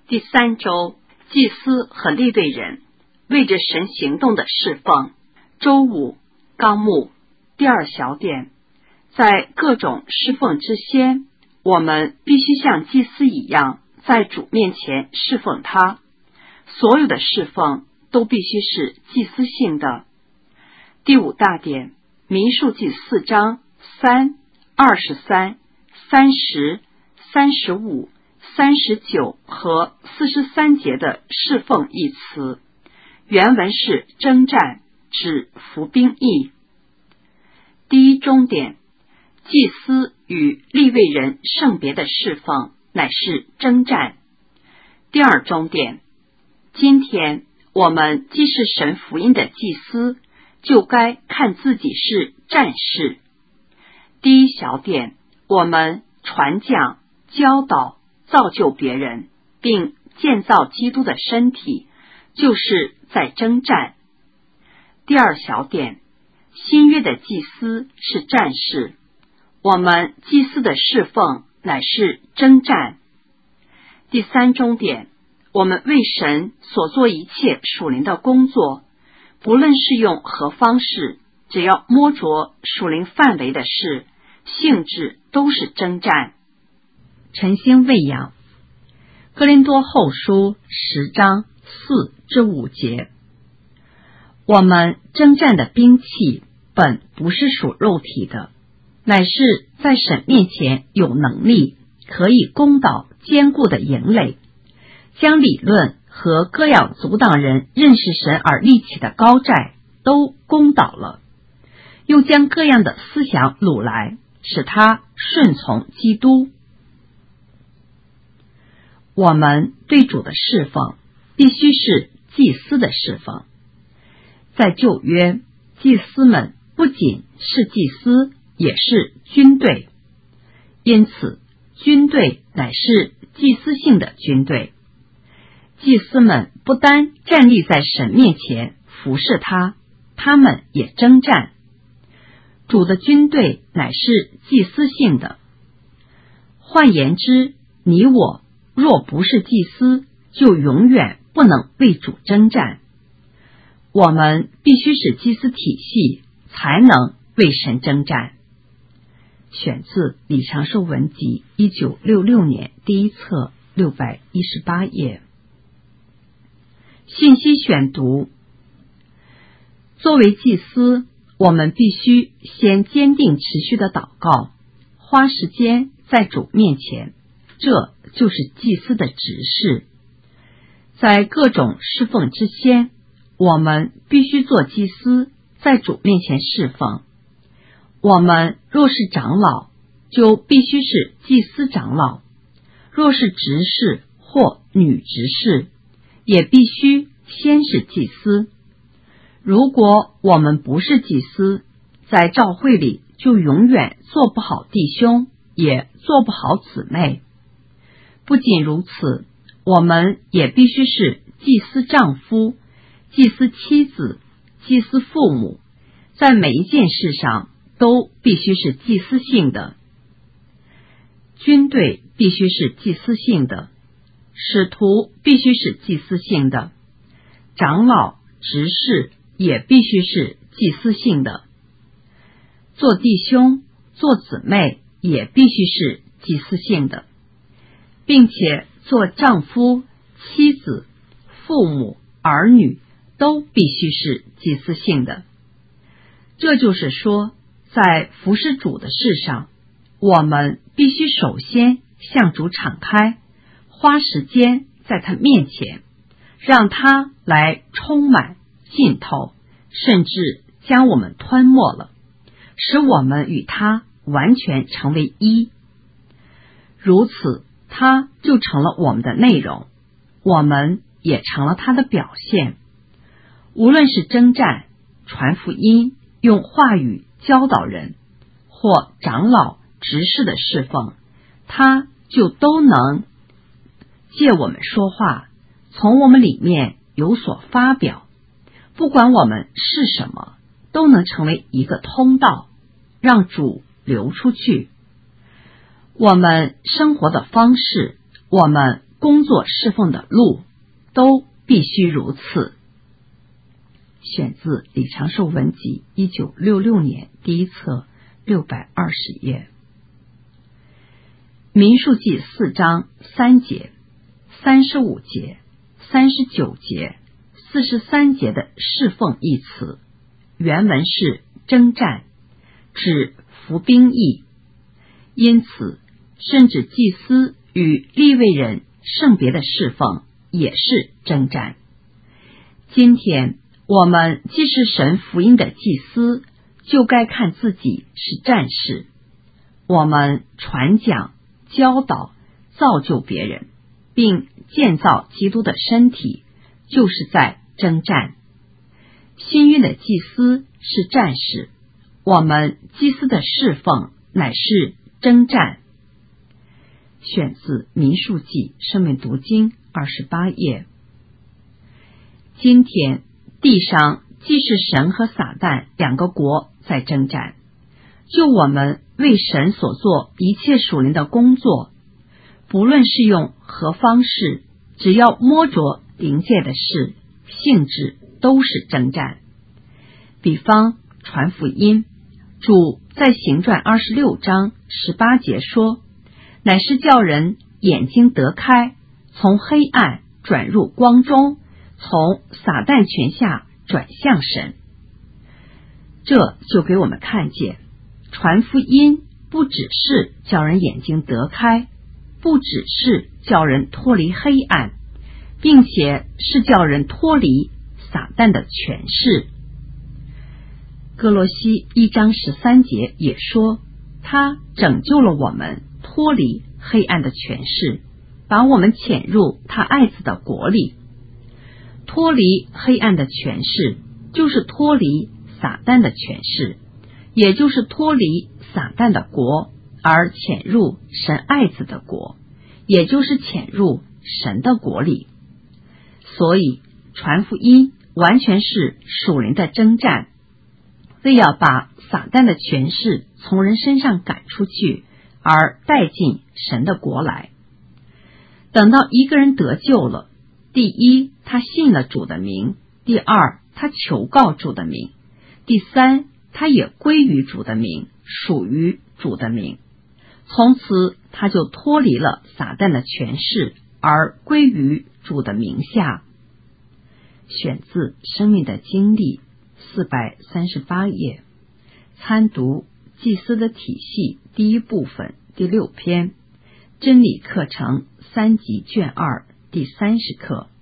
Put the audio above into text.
第3周，祭司和利未人为着神行动的侍奉。周5纲目第2小点，在各种侍奉之先，我们必须像祭司一样在主面前侍奉他。所有的侍奉都必须是祭司性的。第5大点，民数记4章3、23、30、35、39和43节的侍奉一词，原文是征战，指服兵役。第1中点，祭司与利未人圣别的侍奉乃是征战。第2中点，今天我们既是神福音的祭司，就该看自己是战士。第1小点，我们传讲、教导、造就别人，并建造基督的身体，就是在征战。第2小点，新约的祭司是战士，我们祭司的侍奉乃是征战。第3中点，我们为神所做一切属灵的工作，不论是用何方式，只要摸着属灵范围的事，性质都是征战。 晨星喂养。哥林多后书10章4至5节，我们征战的兵器本不是属肉体的，乃是在神面前有能力，可以攻倒坚固的营垒，将理论和各样阻挡人认识神而立起的高寨都攻倒了，又将各样的思想掳来，使他顺从基督。我们对主的侍奉必须是祭司的侍奉。在旧约，祭司们不仅是祭司，也是军队，因此军队乃是祭司性的军队。祭司们不单站立在神面前服侍他，他们也征战。主的军队乃是祭司性的。换言之，你我若不是祭司，就永远不能为主征战。我们必须是祭司体系，才能为神征战。选自李长寿文集1966年第1册618页。信息选读。作为祭司，我们必须先坚定持续的祷告，花时间在主面前，这就是祭司的职事。在各种侍奉之先，我们必须做祭司，在主面前侍奉。我们若是长老，就必须是祭司长老；若是执事或女执事，也必须先是祭司。如果我们不是祭司，在教会里就永远做不好弟兄，也做不好姊妹。不仅如此，我们也必须是祭司丈夫、祭司妻子、祭司父母，在每一件事上都必须是祭司性的。军队必须是祭司性的，使徒必须是祭司性的，长老、执事也必须是祭司性的，做弟兄、做姊妹也必须是祭司性的，并且做丈夫、妻子、父母、儿女都必须是祭司性的。这就是说，在服侍主的事上，我们必须首先向主敞开，花时间在他面前，让他来充满、浸透，甚至将我们吞没了，使我们与他完全成为一。如此，他就成了我们的内容，我们也成了他的表现。无论是征战、传福音、用话语教导人，或长老、执事的侍奉，他就都能借我们说话，从我们里面有所发表。不管我们是什么，都能成为一个通道，让主流出去。我们生活的方式，我们工作侍奉的路，都必须如此。选自李长寿文集1966年第一册620页。民数记4章3节、35节、39节、43节的侍奉一词，原文是征战，指服兵役，因此甚至祭司与利未人圣别的侍奉也是征战。今天我们既是神福音的祭司，就该看自己是战士。我们传讲、教导、造就别人，并建造基督的身体，就是在征战。新约的祭司是战士，我们祭司的侍奉乃是征战。选自民数记生命读经28页。今天地上既是神和撒旦两个国在征战，就我们为神所做一切属灵的工作，不论是用何方式，只要摸着灵界的事，性质都是征战。比方传福音，主在行传26章18节说，乃是叫人眼睛得开，从黑暗转入光中，从撒旦权下转向神。这就给我们看见，传福音不只是叫人眼睛得开，不只是叫人脱离黑暗，并且是叫人脱离撒旦的权势。哥罗西1章13节也说，他拯救了我们脱离黑暗的权势，把我们遣入他爱子的国里。脱离黑暗的权势，就是脱离撒旦的权势，也就是脱离撒旦的国，而潜入神爱子的国，也就是潜入神的国里。所以传福音完全是属灵的征战，为要把撒旦的权势从人身上赶出去，而带进神的国来。等到一个人得救了，第一，他信了主的名；第二，他求告主的名；第三，他也归于主的名，属于主的名。从此他就脱离了撒旦的权势，而归于主的名下。选自生命的经历438页，参读祭司的体系第一部分第6篇，真理课程3级卷2第30课。